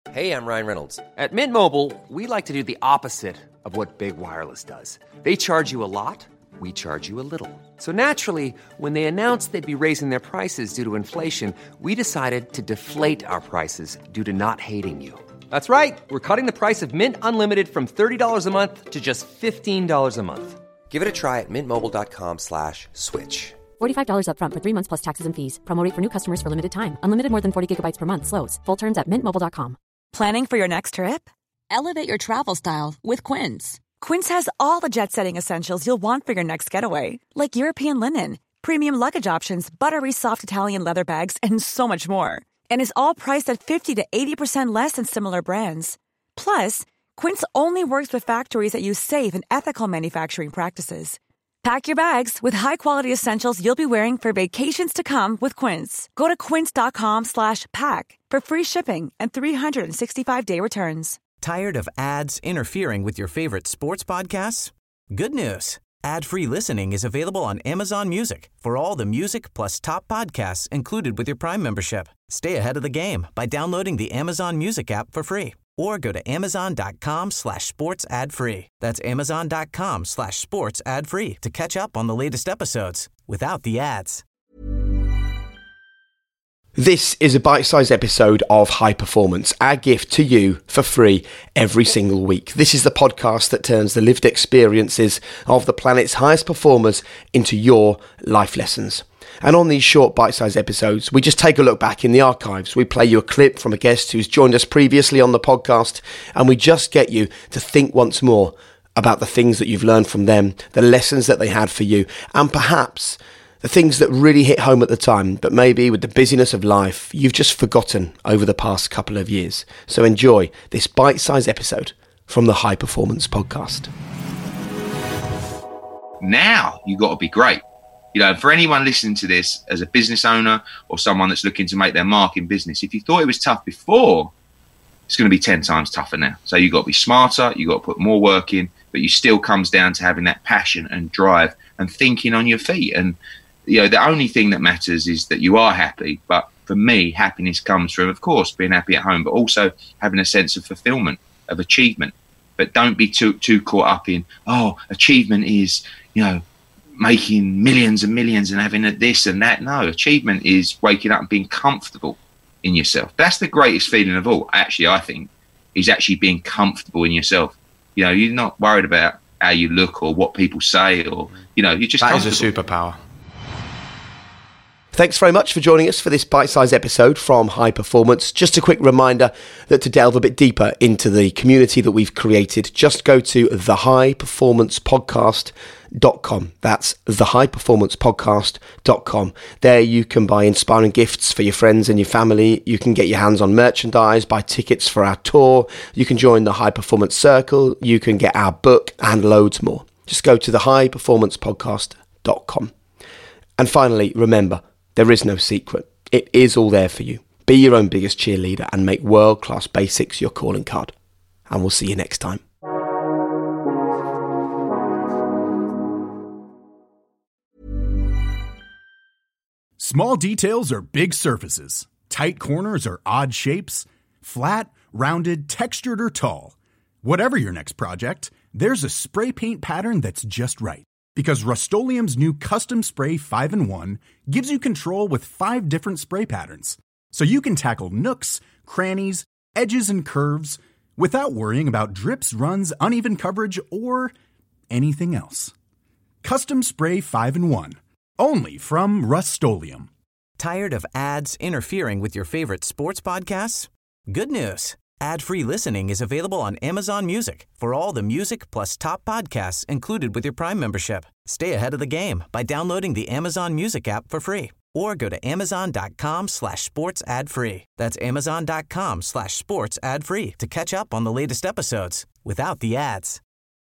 Hey, I'm Ryan Reynolds. At Mint Mobile, we like to do the opposite of what Big Wireless does. They charge you a lot, we charge you a little. So naturally, when they announced they'd be raising their prices due to inflation, we decided to deflate our prices due to not hating you. That's right. We're cutting the price of Mint Unlimited from $30 a month to just $15 a month. Give it a try at mintmobile.com/switch. $45 up front for 3 months plus taxes and fees. Promo rate for new customers for limited time. Unlimited more than 40 gigabytes per month. Slows full terms at mintmobile.com. Planning for your next trip? Elevate your travel style with Quince. Quince has all the jet-setting essentials you'll want for your next getaway, like European linen, premium luggage options, buttery soft Italian leather bags, and so much more. And is all priced at 50 to 80% less than similar brands. Plus, Quince only works with factories that use safe and ethical manufacturing practices. Pack your bags with high-quality essentials you'll be wearing for vacations to come with Quince. Go to quince.com/pack for free shipping and 365-day returns. Tired of ads interfering with your favorite sports podcasts? Good news. Ad-free listening is available on Amazon Music for all the music plus top podcasts included with your Prime membership. Stay ahead of the game by downloading the Amazon Music app for free or go to amazon.com/sports ad free. That's amazon.com/sports ad free to catch up on the latest episodes without the ads. This is a bite-sized episode of High Performance, our gift to you for free every single week. This is the podcast that turns the lived experiences of the planet's highest performers into your life lessons. And on these short bite-sized episodes, we just take a look back in the archives. We play you a clip from a guest who's joined us previously on the podcast, and we just get you to think once more about the things that you've learned from them, the lessons that they had for you, and perhaps the things that really hit home at the time, but maybe with the busyness of life, you've just forgotten over the past couple of years. So enjoy this bite-sized episode from the High Performance Podcast. Now you got to be great. You know, for anyone listening to this as a business owner or someone that's looking to make their mark in business, if you thought it was tough before, it's going to be 10 times tougher now. So you got to be smarter, you got to put more work in, but you still comes down to having that passion and drive and thinking on your feet. And you know, the only thing that matters is that you are happy. But for me, happiness comes from, of course, being happy at home, but also having a sense of fulfillment, of achievement. But don't be too caught up in, achievement is, you know, making millions and millions and having this and that. No, achievement is waking up and being comfortable in yourself. That's the greatest feeling of all, actually, I think, is actually being comfortable in yourself. You know, you're not worried about how you look or what people say or, you know, you're just That is a superpower. Thanks very much for joining us for this bite-sized episode from High Performance. Just a quick reminder that to delve a bit deeper into the community that we've created, just go to thehighperformancepodcast.com. That's thehighperformancepodcast.com. There you can buy inspiring gifts for your friends and your family. You can get your hands on merchandise, buy tickets for our tour. You can join the High Performance Circle. You can get our book and loads more. Just go to thehighperformancepodcast.com. And finally, remember, there is no secret. It is all there for you. Be your own biggest cheerleader and make world-class basics your calling card. And we'll see you next time. Small details are big surfaces. Tight corners are odd shapes. Flat, rounded, textured, or tall. Whatever your next project, there's a spray paint pattern that's just right. Because Rust-Oleum's new Custom Spray 5-in-1 gives you control with 5 different spray patterns. So you can tackle nooks, crannies, edges, and curves without worrying about drips, runs, uneven coverage, or anything else. Custom Spray 5-in-1. Only from Rust-Oleum. Tired of ads interfering with your favorite sports podcasts? Good news. Ad-free listening is available on Amazon Music for all the music plus top podcasts included with your Prime membership. Stay ahead of the game by downloading the Amazon Music app for free or go to amazon.com/sports ad free. That's amazon.com/sports ad free to catch up on the latest episodes without the ads.